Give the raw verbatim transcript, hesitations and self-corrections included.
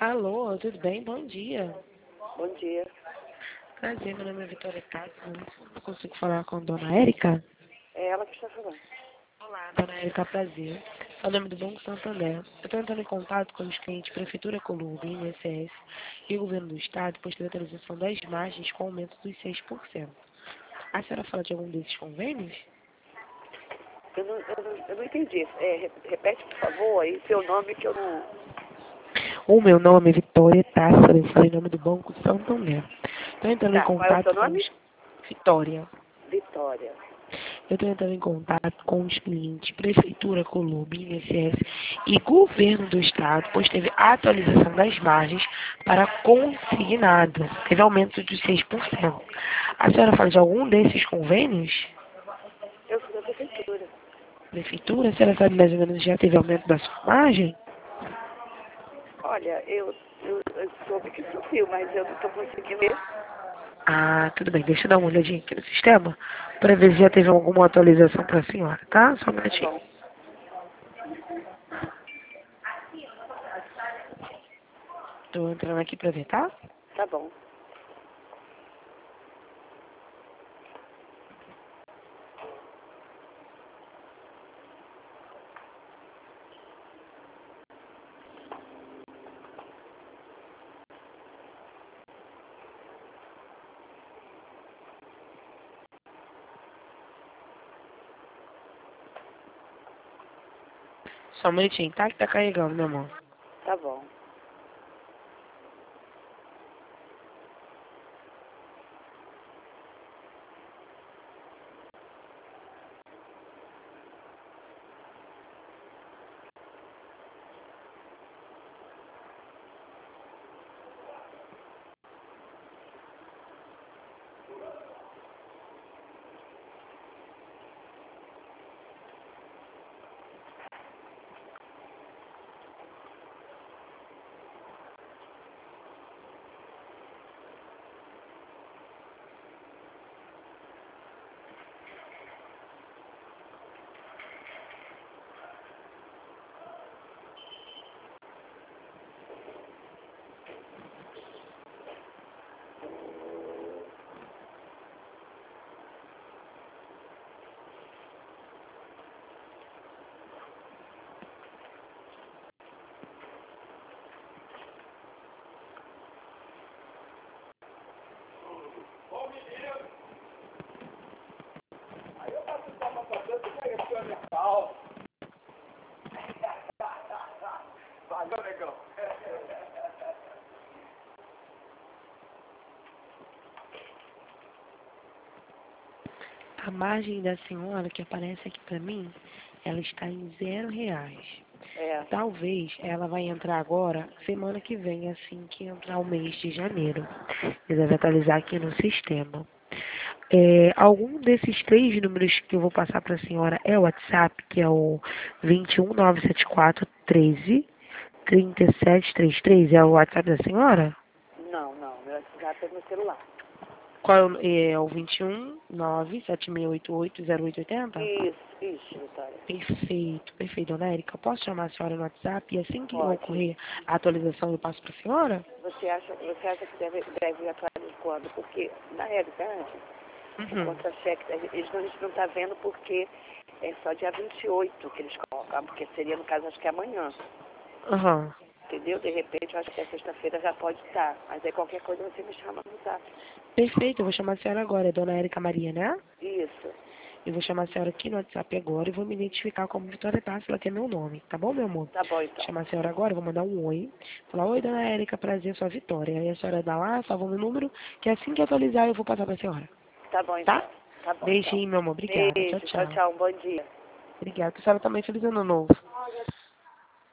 Alô, tudo bem? Bom dia. Bom dia. Prazer, meu nome é Vitória Tassi. Eu consigo falar com a dona Érica? É ela que está falando. Olá, dona Érica, prazer. É o nome do Banco Santander. Eu estou entrando em contato com os clientes Prefeitura Colombo, I N S S e Governo do Estado, pois teve a atualização das margens com aumento dos seis por cento. A senhora fala de algum desses convênios? Eu não, eu não, eu não entendi. É, re- repete, por favor, aí seu nome que eu não... O meu nome é Vitória Tássara, eu falei em nome do Banco Santander. Estou entrando em Tá, qual é o seu contato com nome? os... Vitória. Vitória. Eu estou entrando em contato com os clientes Prefeitura, Colombo, I N S S e Governo do Estado, pois teve atualização das margens para consignado. Teve aumento de seis por cento. A senhora fala de algum desses convênios? Eu sou da prefeitura. Prefeitura, a senhora sabe mais ou menos já teve aumento da sua margem? Olha, eu, eu, eu soube que subiu, mas eu não estou conseguindo ver. Ah, tudo bem, deixa eu dar uma olhadinha aqui no sistema para ver se já teve alguma atualização para a senhora, tá? Só um Tá minutinho. bom, Estou entrando aqui para ver, tá? tá bom. Só um minutinho, tá? Que tá carregando, meu amor. Tá bom. A margem da senhora que aparece aqui para mim, ela está em zero reais. É, Talvez ela vai entrar agora, semana que vem, assim que entrar o mês de janeiro. Ele deve atualizar aqui no sistema. É, algum desses três números que eu vou passar para a senhora é o WhatsApp, que é o dois um nove sete quatro treze trinta e sete trinta e três, é o WhatsApp da senhora? não, não. Meu WhatsApp é no celular. Qual é o, é o dois um nove sete seis oito oito zero oito oito zero? Isso, isso, Vitória. Perfeito, perfeito, dona Érica. Eu posso chamar a senhora no WhatsApp e assim que Pode. ocorrer a atualização eu passo para a senhora? Você acha, você acha que deve, deve atualizar quando? Porque, na realidade, o Uhum. contra-cheque, eles não, a gente não está vendo porque é só dia vinte e oito que eles colocam, porque seria, no caso, acho que é amanhã. Aham. Entendeu? De repente, eu acho que a sexta-feira já pode estar. Mas aí qualquer coisa você me chama no zap. Perfeito, eu vou chamar a senhora agora, é dona Érica Maria, né? Isso. Eu vou chamar a senhora aqui no WhatsApp agora e vou me identificar como Vitória Tássila, que é meu nome, tá bom, meu amor? Tá bom, Vou então. chamar a senhora agora, vou mandar um oi. Falar, oi, dona Érica, prazer, sou a Vitória. Aí a senhora dá lá, salva o meu número, que assim que atualizar eu vou passar pra senhora, Tá bom, tá? então. Tá bom, então. Beijinho, meu amor, obrigada. Tchau, Beijo. Tchau, tchau. tchau. Um bom dia. Obrigada. A senhora também, feliz ano novo.